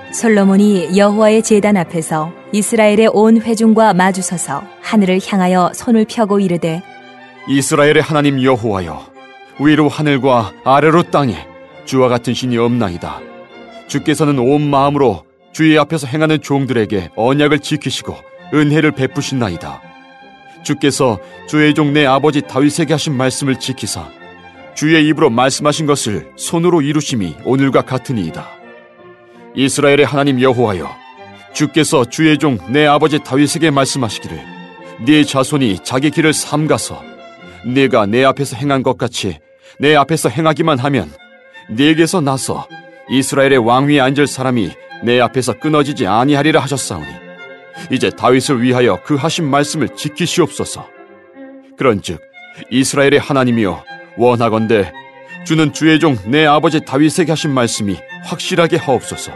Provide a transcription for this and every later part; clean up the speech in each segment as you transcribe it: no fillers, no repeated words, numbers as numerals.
솔로몬이 여호와의 제단 앞에서 이스라엘의 온 회중과 마주서서 하늘을 향하여 손을 펴고 이르되 이스라엘의 하나님 여호와여, 위로 하늘과 아래로 땅에 주와 같은 신이 없나이다. 주께서는 온 마음으로 주의 앞에서 행하는 종들에게 언약을 지키시고 은혜를 베푸신나이다. 주께서 주의 종 내 아버지 다윗에게 하신 말씀을 지키사 주의 입으로 말씀하신 것을 손으로 이루심이 오늘과 같으니이다. 이스라엘의 하나님 여호와여, 주께서 주의 종 내 아버지 다윗에게 말씀하시기를 네 자손이 자기 길을 삼가서 네가 내 앞에서 행한 것 같이 내 앞에서 행하기만 하면 네게서 나서 이스라엘의 왕위에 앉을 사람이 내 앞에서 끊어지지 아니하리라 하셨사오니 이제 다윗을 위하여 그 하신 말씀을 지키시옵소서. 그런즉 이스라엘의 하나님이여, 원하건대 주는 주의 종 내 아버지 다윗에게 하신 말씀이 확실하게 하옵소서.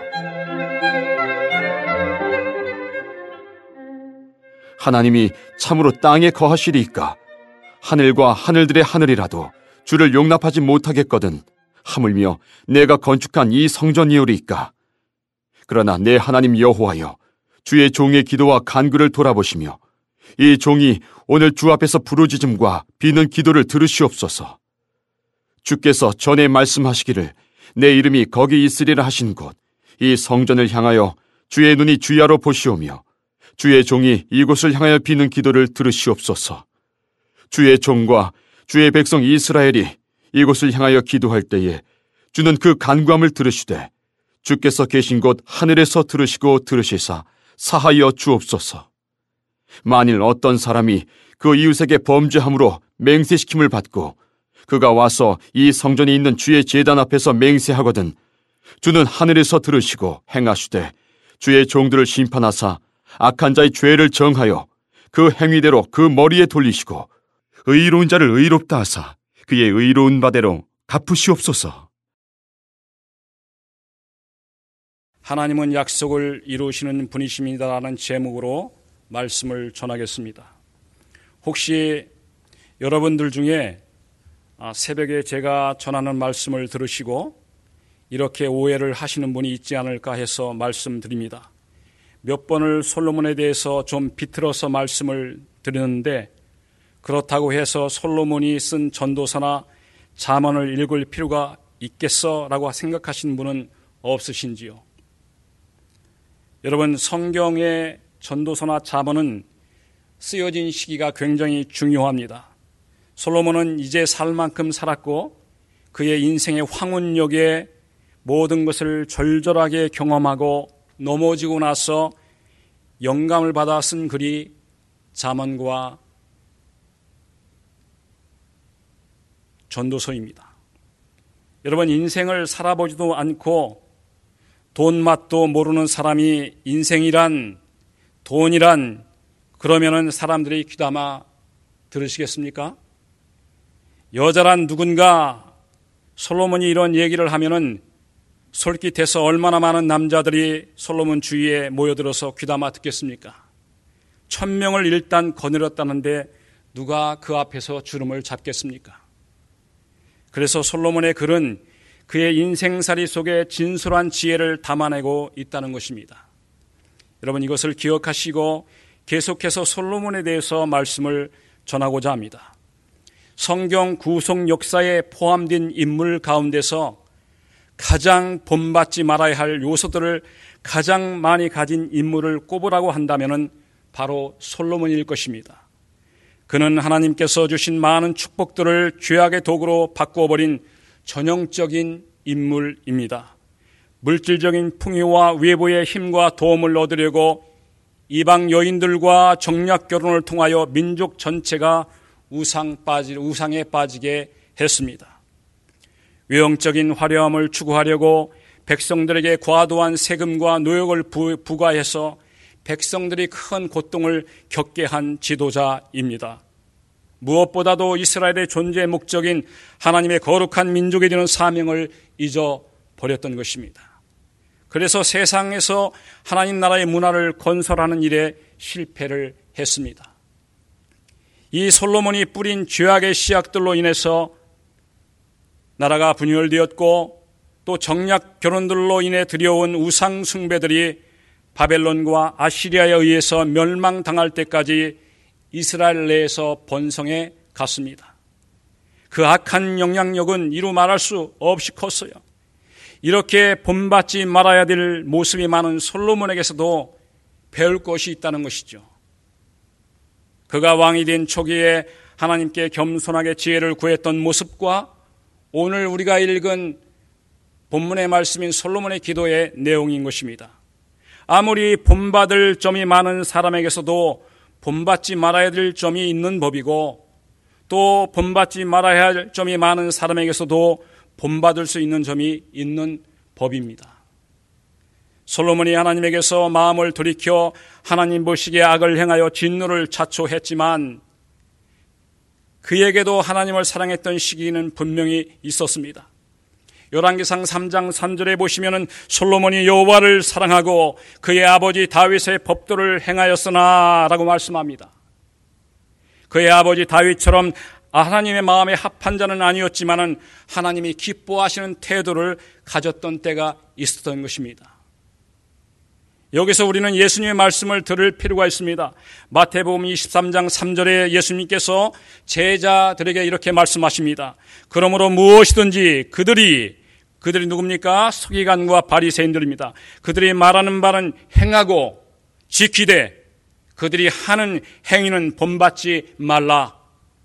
하나님이 참으로 땅에 거하시리이까? 하늘과 하늘들의 하늘이라도 주를 용납하지 못하겠거든 하물며 내가 건축한 이 성전이오리이까? 그러나 내 하나님 여호와여, 주의 종의 기도와 간구를 돌아보시며 이 종이 오늘 주 앞에서 부르짖음과 비는 기도를 들으시옵소서. 주께서 전에 말씀하시기를 내 이름이 거기 있으리라 하신 곳 이 성전을 향하여 주의 눈이 주야로 보시오며 주의 종이 이곳을 향하여 비는 기도를 들으시옵소서. 주의 종과 주의 백성 이스라엘이 이곳을 향하여 기도할 때에 주는 그 간구함을 들으시되 주께서 계신 곳 하늘에서 들으시고 들으시사 사하여 주옵소서. 만일 어떤 사람이 그 이웃에게 범죄함으로 맹세시킴을 받고 그가 와서 이 성전이 있는 주의 제단 앞에서 맹세하거든 주는 하늘에서 들으시고 행하시되 주의 종들을 심판하사 악한 자의 죄를 정하여 그 행위대로 그 머리에 돌리시고 의로운 자를 의롭다 하사 그의 의로운 바대로 갚으시옵소서. 하나님은 약속을 이루시는 분이십니다라는 제목으로 말씀을 전하겠습니다. 혹시 여러분들 중에 새벽에 제가 전하는 말씀을 들으시고 이렇게 오해를 하시는 분이 있지 않을까 해서 말씀드립니다. 몇 번을 솔로몬에 대해서 좀 비틀어서 말씀을 드리는데 그렇다고 해서 솔로몬이 쓴 전도서나 잠언을 읽을 필요가 있겠어라고 생각하시는 분은 없으신지요? 여러분, 성경의 전도서나 잠언은 쓰여진 시기가 굉장히 중요합니다. 솔로몬은 이제 살 만큼 살았고 그의 인생의 황혼역에 모든 것을 절절하게 경험하고 넘어지고 나서 영감을 받아 쓴 글이 잠언과 전도서입니다. 여러분, 인생을 살아보지도 않고 돈 맛도 모르는 사람이 인생이란, 돈이란, 그러면은 사람들이 귀담아 들으시겠습니까? 여자란 누군가 솔로몬이 이런 얘기를 하면은 솔깃해서 얼마나 많은 남자들이 솔로몬 주위에 모여들어서 귀담아 듣겠습니까? 1000명을 일단 거느렸다는데 누가 그 앞에서 주름을 잡겠습니까? 그래서 솔로몬의 글은 그의 인생살이 속에 진솔한 지혜를 담아내고 있다는 것입니다. 여러분, 이것을 기억하시고 계속해서 솔로몬에 대해서 말씀을 전하고자 합니다. 성경 구속 역사에 포함된 인물 가운데서 가장 본받지 말아야 할 요소들을 가장 많이 가진 인물을 꼽으라고 한다면 바로 솔로몬일 것입니다. 그는 하나님께서 주신 많은 축복들을 죄악의 도구로 바꾸어버린 전형적인 인물입니다. 물질적인 풍요와 외부의 힘과 도움을 얻으려고 이방 여인들과 정략 결혼을 통하여 민족 전체가 우상에 빠지게 했습니다. 외형적인 화려함을 추구하려고 백성들에게 과도한 세금과 노역을 부과해서 백성들이 큰 고통을 겪게 한 지도자입니다. 무엇보다도 이스라엘의 존재의 목적인 하나님의 거룩한 민족이 되는 사명을 잊어버렸던 것입니다. 그래서 세상에서 하나님 나라의 문화를 건설하는 일에 실패를 했습니다. 이 솔로몬이 뿌린 죄악의 씨앗들로 인해서 나라가 분열되었고 또 정략 결혼들로 인해 들여온 우상 숭배들이 바벨론과 아시리아에 의해서 멸망당할 때까지 이스라엘 내에서 번성해 갔습니다. 그 악한 영향력은 이루 말할 수 없이 컸어요. 이렇게 본받지 말아야 될 모습이 많은 솔로몬에게서도 배울 것이 있다는 것이죠. 그가 왕이 된 초기에 하나님께 겸손하게 지혜를 구했던 모습과 오늘 우리가 읽은 본문의 말씀인 솔로몬의 기도의 내용인 것입니다. 아무리 본받을 점이 많은 사람에게서도 본받지 말아야 될 점이 있는 법이고, 또 본받지 말아야 할 점이 많은 사람에게서도 본받을 수 있는 점이 있는 법입니다. 솔로몬이 하나님에게서 마음을 돌이켜 하나님 보시기에 악을 행하여 진노를 자초했지만 그에게도 하나님을 사랑했던 시기는 분명히 있었습니다. 열왕기상 3장 3절에 보시면은 솔로몬이 여호와를 사랑하고 그의 아버지 다윗의 법도를 행하였으나 라고 말씀합니다. 그의 아버지 다윗처럼 하나님의 마음에 합한 자는 아니었지만은 하나님이 기뻐하시는 태도를 가졌던 때가 있었던 것입니다. 여기서 우리는 예수님의 말씀을 들을 필요가 있습니다. 마태복음 23장 3절에 예수님께서 제자들에게 이렇게 말씀하십니다. 그러므로 무엇이든지 그들이 누굽니까? 서기관과 바리새인들입니다. 그들이 말하는 바는 행하고 지키되 그들이 하는 행위는 본받지 말라.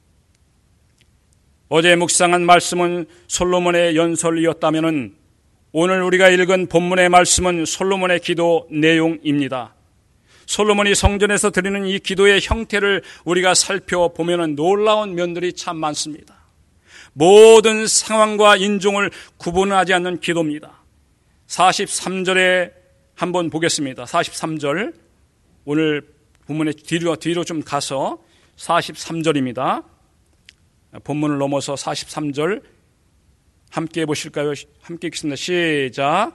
어제 묵상한 말씀은 솔로몬의 연설이었다면은 오늘 우리가 읽은 본문의 말씀은 솔로몬의 기도 내용입니다. 솔로몬이 성전에서 드리는 이 기도의 형태를 우리가 살펴보면 놀라운 면들이 참 많습니다. 모든 상황과 인종을 구분하지 않는 기도입니다. 43절에 한번 보겠습니다. 43절, 오늘 본문의 뒤로 좀 가서 43절입니다. 본문을 넘어서 43절 함께 보실까요? 함께 읽겠습니다. 시작.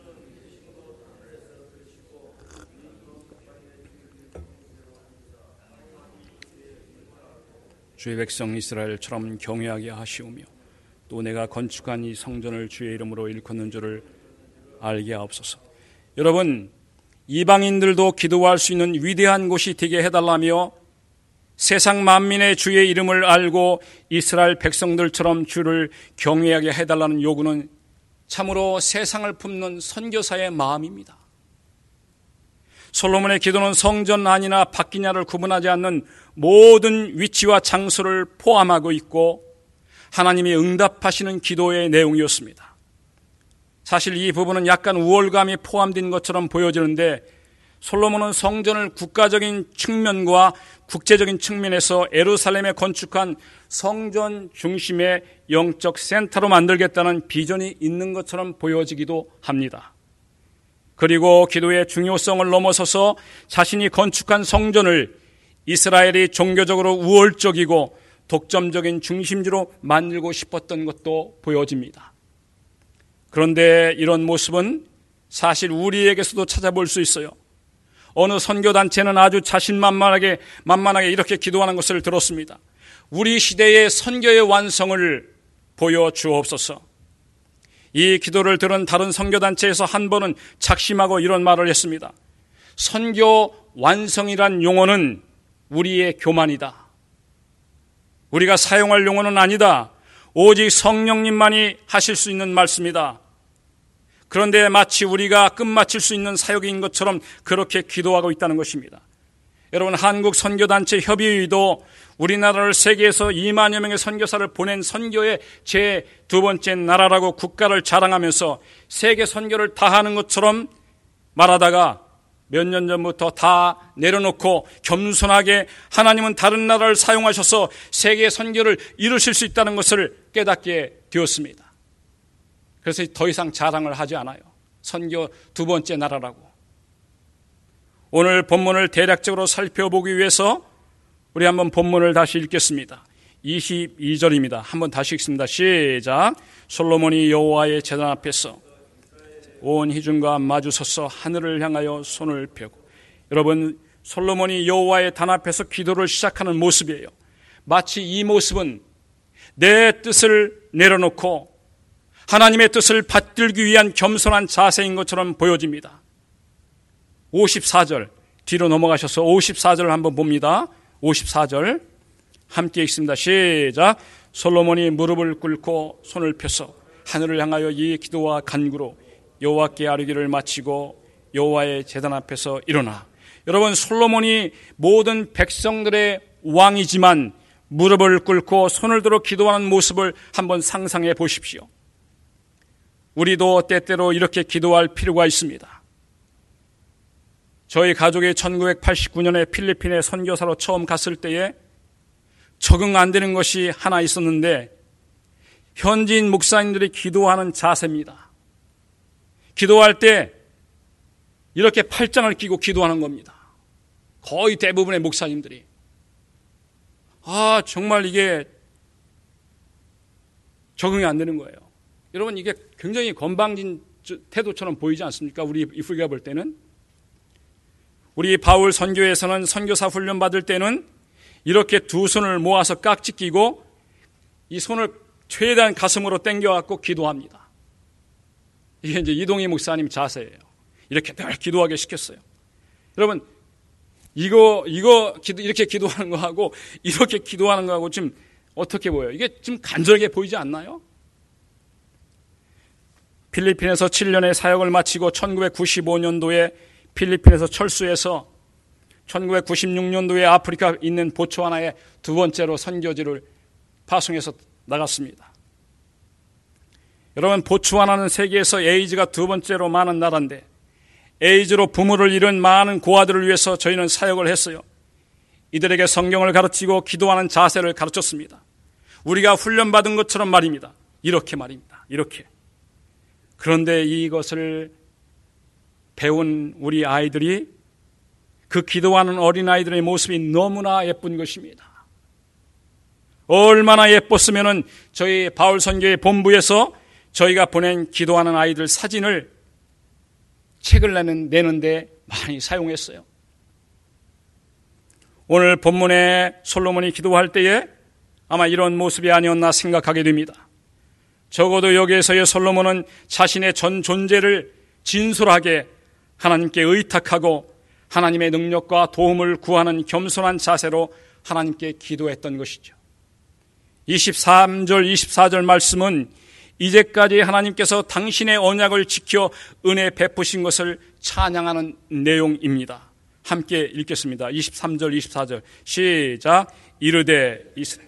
주의 백성 이스라엘처럼 경외하게 하시오며 또 내가 건축한 이 성전을 주의 이름으로 일컫는 줄을 알게 하옵소서. 여러분, 이방인들도 기도할 수 있는 위대한 곳이 되게 해달라며 세상 만민의 주의 이름을 알고 이스라엘 백성들처럼 주를 경외하게 해달라는 요구는 참으로 세상을 품는 선교사의 마음입니다. 솔로몬의 기도는 성전 안이나 밖이냐를 구분하지 않는 모든 위치와 장소를 포함하고 있고 하나님이 응답하시는 기도의 내용이었습니다. 사실 이 부분은 약간 우월감이 포함된 것처럼 보여지는데 솔로몬은 성전을 국가적인 측면과 국제적인 측면에서 예루살렘에 건축한 성전 중심의 영적 센터로 만들겠다는 비전이 있는 것처럼 보여지기도 합니다. 그리고 기도의 중요성을 넘어서서 자신이 건축한 성전을 이스라엘이 종교적으로 우월적이고 독점적인 중심지로 만들고 싶었던 것도 보여집니다. 그런데 이런 모습은 사실 우리에게서도 찾아볼 수 있어요. 어느 선교단체는 아주 자신만만하게 이렇게 기도하는 것을 들었습니다. 우리 시대의 선교의 완성을 보여주옵소서. 이 기도를 들은 다른 선교단체에서 한 번은 작심하고 이런 말을 했습니다. 선교 완성이란 용어는 우리의 교만이다. 우리가 사용할 용어는 아니다. 오직 성령님만이 하실 수 있는 말씀이다. 그런데 마치 우리가 끝마칠 수 있는 사역인 것처럼 그렇게 기도하고 있다는 것입니다. 여러분, 한국선교단체 협의회도 우리나라를 세계에서 2만여 명의 선교사를 보낸 선교의 제 두 번째 나라라고 국가를 자랑하면서 세계 선교를 다 하는 것처럼 말하다가 몇 년 전부터 다 내려놓고 겸손하게 하나님은 다른 나라를 사용하셔서 세계 선교를 이루실 수 있다는 것을 깨닫게 되었습니다. 그래서 더 이상 자랑을 하지 않아요. 선교 두 번째 나라라고. 오늘 본문을 대략적으로 살펴보기 위해서 우리 한번 본문을 다시 읽겠습니다. 22절입니다. 한번 다시 읽습니다. 시작. 솔로몬이 여호와의 제단 앞에서 온 회중과 마주서서 하늘을 향하여 손을 펴고. 여러분, 솔로몬이 여호와의 단 앞에서 기도를 시작하는 모습이에요. 마치 이 모습은 내 뜻을 내려놓고 하나님의 뜻을 받들기 위한 겸손한 자세인 것처럼 보여집니다. 54절 뒤로 넘어가셔서 54절을 한번 봅니다. 54절 함께 읽습니다. 시작. 솔로몬이 무릎을 꿇고 손을 펴서 하늘을 향하여 이 기도와 간구로 여호와께 아뢰기를 마치고 여호와의 제단 앞에서 일어나. 여러분, 솔로몬이 모든 백성들의 왕이지만 무릎을 꿇고 손을 들어 기도하는 모습을 한번 상상해 보십시오. 우리도 때때로 이렇게 기도할 필요가 있습니다. 저희 가족이 1989년에 필리핀에 선교사로 처음 갔을 때에 적응 안 되는 것이 하나 있었는데 현지인 목사님들이 기도하는 자세입니다. 기도할 때 이렇게 팔짱을 끼고 기도하는 겁니다. 거의 대부분의 목사님들이. 정말 이게 적응이 안 되는 거예요. 여러분, 이게 굉장히 건방진 태도처럼 보이지 않습니까? 우리가 볼 때는. 우리 바울 선교에서는 선교사 훈련 받을 때는 이렇게 두 손을 모아서 깍지 끼고 이 손을 최대한 가슴으로 당겨갖고 기도합니다. 이게 이제 이동희 목사님 자세예요. 이렇게 늘 기도하게 시켰어요. 여러분, 이렇게 기도하는 거하고 이렇게 기도하는 거하고 지금 어떻게 보여요? 이게 좀 간절하게 보이지 않나요? 필리핀에서 7년의 사역을 마치고 1995년도에 필리핀에서 철수해서 1996년도에 아프리카 있는 보츠와나에 두 번째로 선교지를 파송해서 나갔습니다. 여러분, 보츠와나는 세계에서 에이즈가 두 번째로 많은 나라인데 에이즈로 부모를 잃은 많은 고아들을 위해서 저희는 사역을 했어요. 이들에게 성경을 가르치고 기도하는 자세를 가르쳤습니다. 우리가 훈련받은 것처럼 말입니다. 이렇게 말입니다. 이렇게. 그런데 이것을 배운 우리 아이들이 그 기도하는 어린아이들의 모습이 너무나 예쁜 것입니다. 얼마나 예뻤으면은 저희 바울 선교의 본부에서 저희가 보낸 기도하는 아이들 사진을 책을 내는데 많이 사용했어요. 오늘 본문에 솔로몬이 기도할 때에 아마 이런 모습이 아니었나 생각하게 됩니다. 적어도 여기에서의 솔로몬은 자신의 전 존재를 진솔하게 하나님께 의탁하고 하나님의 능력과 도움을 구하는 겸손한 자세로 하나님께 기도했던 것이죠. 23절, 24절 말씀은 이제까지 하나님께서 당신의 언약을 지켜 은혜 베푸신 것을 찬양하는 내용입니다. 함께 읽겠습니다. 23절, 24절 시작. 이르되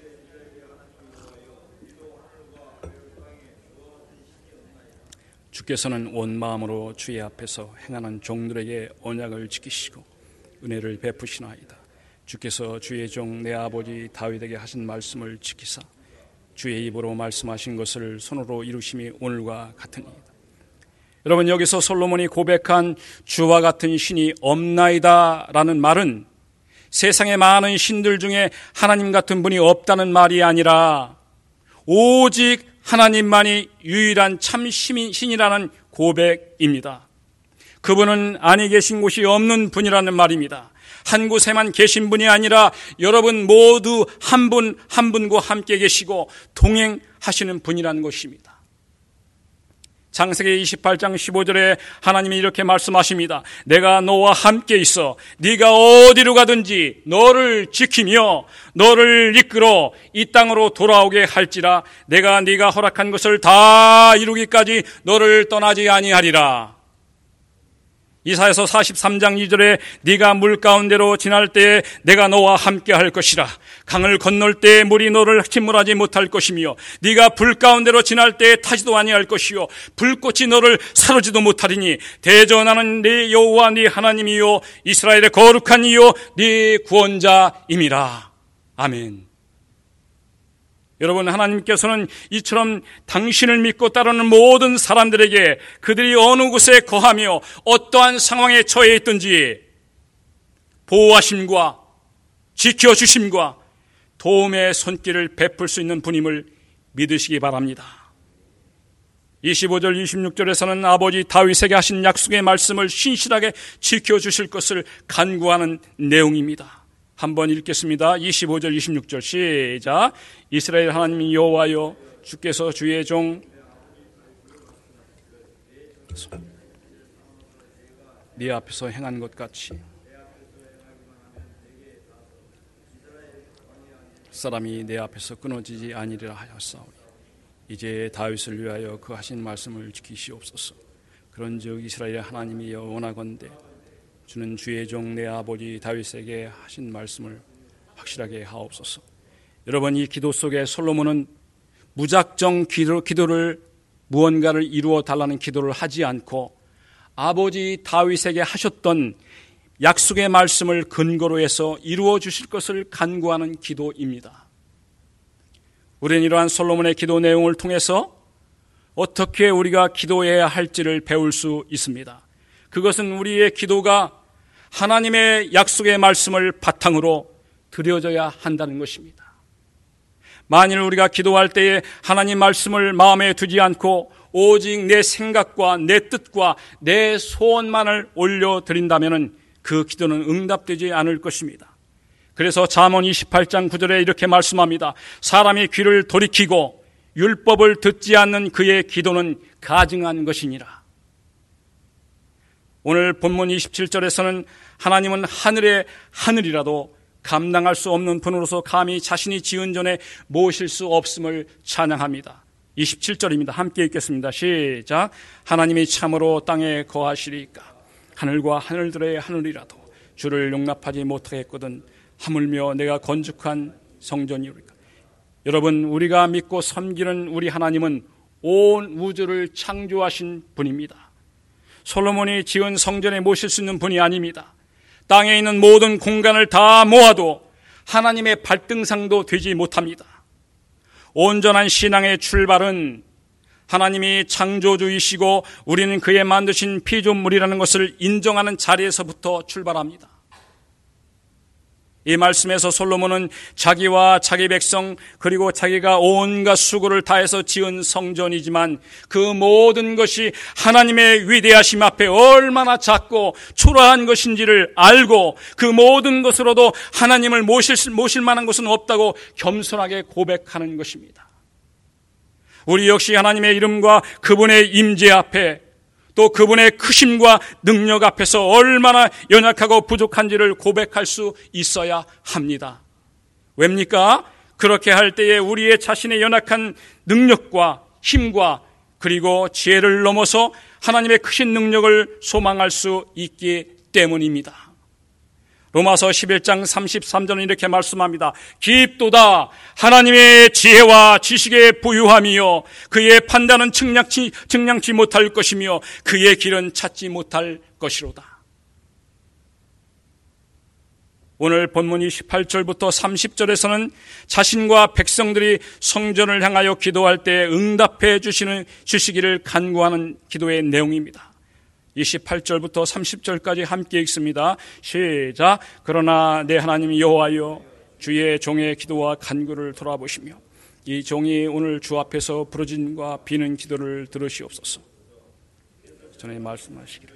주께서는 온 마음으로 주의 앞에서 행하는 종들에게 언약을 지키시고 은혜를 베푸시나이다. 주께서 주의 종 내 아버지 다윗에게 하신 말씀을 지키사 주의 입으로 말씀하신 것을 손으로 이루심이 오늘과 같으니이다. 여러분, 여기서 솔로몬이 고백한 주와 같은 신이 없나이다 라는 말은 세상의 많은 신들 중에 하나님 같은 분이 없다는 말이 아니라 오직 하나님만이 유일한 참 신이라는 고백입니다. 그분은 아니 계신 곳이 없는 분이라는 말입니다. 한 곳에만 계신 분이 아니라 여러분 모두 한 분 한 분과 함께 계시고 동행하시는 분이라는 것입니다. 창세기 28장 15절에 하나님이 이렇게 말씀하십니다. 내가 너와 함께 있어 네가 어디로 가든지 너를 지키며 너를 이끌어 이 땅으로 돌아오게 할지라. 내가 네가 허락한 것을 다 이루기까지 너를 떠나지 아니하리라. 이사야서 43장 2절에 네가 물 가운데로 지날 때에 내가 너와 함께 할 것이라. 강을 건널 때에 물이 너를 침몰하지 못할 것이며 네가 불 가운데로 지날 때에 타지도 아니할 것이요 불꽃이 너를 사르지도 못하리니 대전하는 네 여호와 네 하나님이요 이스라엘의 거룩한 이요 네 구원자임이라. 아멘. 여러분, 하나님께서는 이처럼 당신을 믿고 따르는 모든 사람들에게 그들이 어느 곳에 거하며 어떠한 상황에 처해 있든지 보호하심과 지켜주심과 도움의 손길을 베풀 수 있는 분임을 믿으시기 바랍니다. 25절 26절에서는 아버지 다윗에게 하신 약속의 말씀을 신실하게 지켜주실 것을 간구하는 내용입니다. 한번 읽겠습니다. 25절 26절 시작. 이스라엘 하나님 여호와여 주께서 주의 종 주옵소서. 네 앞에서 행한 것 같이 사람이 내 앞에서 끊어지지 아니리라 하였사오니 이제 다윗을 위하여 그 하신 말씀을 지키시옵소서. 그런즉 이스라엘의 하나님이여 원하건대 주는 주의 종 내 아버지 다윗에게 하신 말씀을 확실하게 하옵소서. 여러분, 이 기도 속에 솔로몬은 무작정 기도를 무언가를 이루어 달라는 기도를 하지 않고 아버지 다윗에게 하셨던 약속의 말씀을 근거로 해서 이루어 주실 것을 간구하는 기도입니다. 우리는 이러한 솔로몬의 기도 내용을 통해서 어떻게 우리가 기도해야 할지를 배울 수 있습니다. 그것은 우리의 기도가 하나님의 약속의 말씀을 바탕으로 드려져야 한다는 것입니다. 만일 우리가 기도할 때에 하나님 말씀을 마음에 두지 않고 오직 내 생각과 내 뜻과 내 소원만을 올려드린다면 그 기도는 응답되지 않을 것입니다. 그래서 잠언 28장 9절에 이렇게 말씀합니다. 사람이 귀를 돌이키고 율법을 듣지 않는 그의 기도는 가증한 것이니라. 오늘 본문 27절에서는 하나님은 하늘의 하늘이라도 감당할 수 없는 분으로서 감히 자신이 지은 전에 모실 수 없음을 찬양합니다. 27절입니다. 함께 읽겠습니다. 시작. 하나님이 참으로 땅에 거하시리이까 하늘과 하늘들의 하늘이라도 주를 용납하지 못하겠거든 하물며 내가 건축한 성전이오리까. 여러분, 우리가 믿고 섬기는 우리 하나님은 온 우주를 창조하신 분입니다. 솔로몬이 지은 성전에 모실 수 있는 분이 아닙니다. 땅에 있는 모든 공간을 다 모아도 하나님의 발등상도 되지 못합니다. 온전한 신앙의 출발은 하나님이 창조주이시고 우리는 그의 만드신 피조물이라는 것을 인정하는 자리에서부터 출발합니다. 이 말씀에서 솔로몬은 자기와 자기 백성 그리고 자기가 온갖 수고를 다해서 지은 성전이지만 그 모든 것이 하나님의 위대하심 앞에 얼마나 작고 초라한 것인지를 알고 그 모든 것으로도 하나님을 모실 만한 것은 없다고 겸손하게 고백하는 것입니다. 우리 역시 하나님의 이름과 그분의 임재 앞에 또 그분의 크심과 능력 앞에서 얼마나 연약하고 부족한지를 고백할 수 있어야 합니다. 왜입니까? 그렇게 할 때에 우리의 자신의 연약한 능력과 힘과 그리고 지혜를 넘어서 하나님의 크신 능력을 소망할 수 있기 때문입니다. 로마서 11장 33절은 이렇게 말씀합니다. 깊도다 하나님의 지혜와 지식의 부유함이요 그의 판단은 측량치 못할 것이며 그의 길은 찾지 못할 것이로다. 오늘 본문 28절부터 30절에서는 자신과 백성들이 성전을 향하여 기도할 때 응답해 주시기를 간구하는 기도의 내용입니다. 28절부터 30절까지 함께 읽습니다. 시작. 그러나 내 하나님 여호와여 주의 종의 기도와 간구를 돌아보시며 이 종이 오늘 주 앞에서 부르짖음과 비는 기도를 들으시옵소서. 전에 말씀하시기를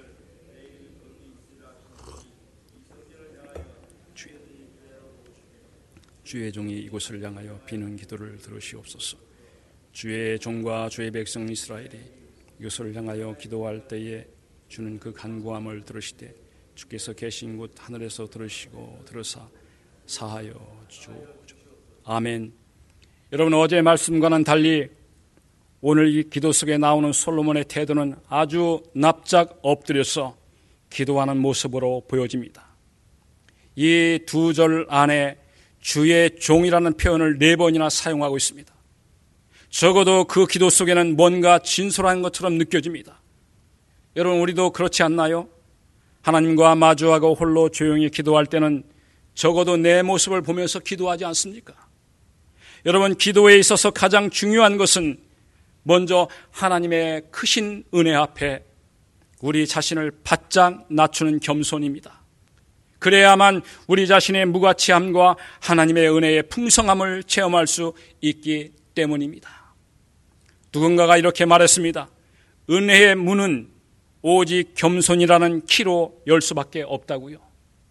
주의 종이 이곳을 향하여 비는 기도를 들으시옵소서. 주의 종과 주의 백성 이스라엘이 이곳을 향하여 기도할 때에 주는 그 간구함을 들으시되 주께서 계신 곳 하늘에서 들으시고 들으사 사하여 주옵소서. 아멘. 여러분, 어제의 말씀과는 달리 오늘 이 기도 속에 나오는 솔로몬의 태도는 아주 납작 엎드려서 기도하는 모습으로 보여집니다. 이 두 절 안에 주의 종이라는 표현을 4번이나 사용하고 있습니다. 적어도 그 기도 속에는 뭔가 진솔한 것처럼 느껴집니다. 여러분, 우리도 그렇지 않나요? 하나님과 마주하고 홀로 조용히 기도할 때는 적어도 내 모습을 보면서 기도하지 않습니까? 여러분, 기도에 있어서 가장 중요한 것은 먼저 하나님의 크신 은혜 앞에 우리 자신을 바짝 낮추는 겸손입니다. 그래야만 우리 자신의 무가치함과 하나님의 은혜의 풍성함을 체험할 수 있기 때문입니다. 누군가가 이렇게 말했습니다. 은혜의 문은 오직 겸손이라는 키로 열 수밖에 없다고요.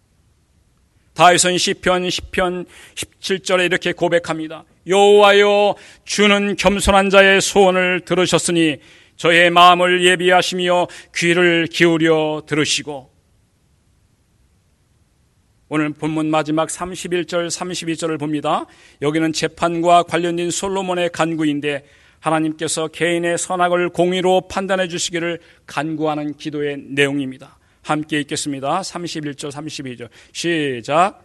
다윗은 시편 10편 17절에 이렇게 고백합니다. 여호와여 주는 겸손한 자의 소원을 들으셨으니 저의 마음을 예비하시며 귀를 기울여 들으시고, 오늘 본문 마지막 31절 32절을 봅니다. 여기는 재판과 관련된 솔로몬의 간구인데 하나님께서 개인의 선악을 공의로 판단해 주시기를 간구하는 기도의 내용입니다. 함께 읽겠습니다. 31절 32절 시작.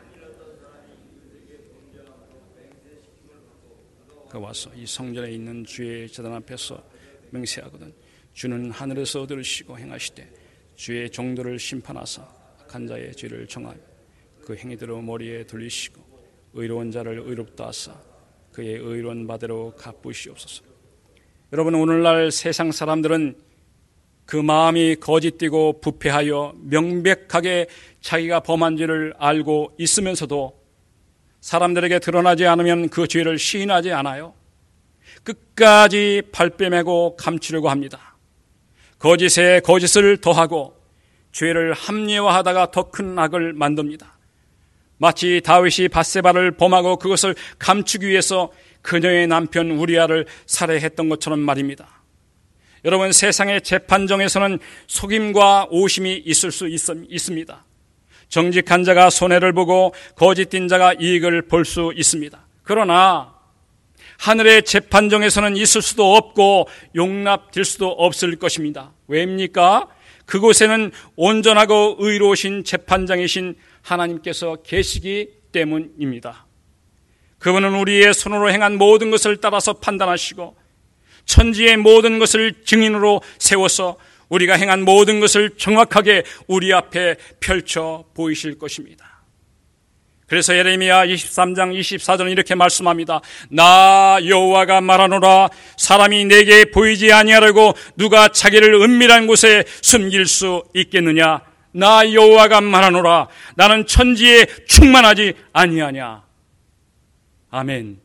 그 와서 이 성전에 있는 주의 제단 앞에서 맹세하거든 주는 하늘에서 들으시고 행하시되 주의 종들을 심판하사 악한 자의 죄를 정하며 그 행위대로 머리에 돌리시고 의로운 자를 의롭다 하사 그의 의로운 바대로 갚으시옵소서. 여러분, 오늘날 세상 사람들은 그 마음이 거짓되고 부패하여 명백하게 자기가 범한 죄를 알고 있으면서도 사람들에게 드러나지 않으면 그 죄를 시인하지 않아요. 끝까지 발뺌하고 감추려고 합니다. 거짓에 거짓을 더하고 죄를 합리화하다가 더 큰 악을 만듭니다. 마치 다윗이 밧세바를 범하고 그것을 감추기 위해서 그녀의 남편 우리아를 살해했던 것처럼 말입니다. 여러분, 세상의 재판정에서는 속임과 오심이 있을 수 있습니다. 정직한 자가 손해를 보고 거짓된 자가 이익을 볼 수 있습니다. 그러나 하늘의 재판정에서는 있을 수도 없고 용납될 수도 없을 것입니다. 왜입니까? 그곳에는 온전하고 의로우신 재판장이신 하나님께서 계시기 때문입니다. 그분은 우리의 손으로 행한 모든 것을 따라서 판단하시고 천지의 모든 것을 증인으로 세워서 우리가 행한 모든 것을 정확하게 우리 앞에 펼쳐 보이실 것입니다. 그래서 예레미야 23장 24절은 이렇게 말씀합니다. 나 여호와가 말하노라 사람이 내게 보이지 아니하려고 누가 자기를 은밀한 곳에 숨길 수 있겠느냐. 나 여호와가 말하노라 나는 천지에 충만하지 아니하냐. 아멘.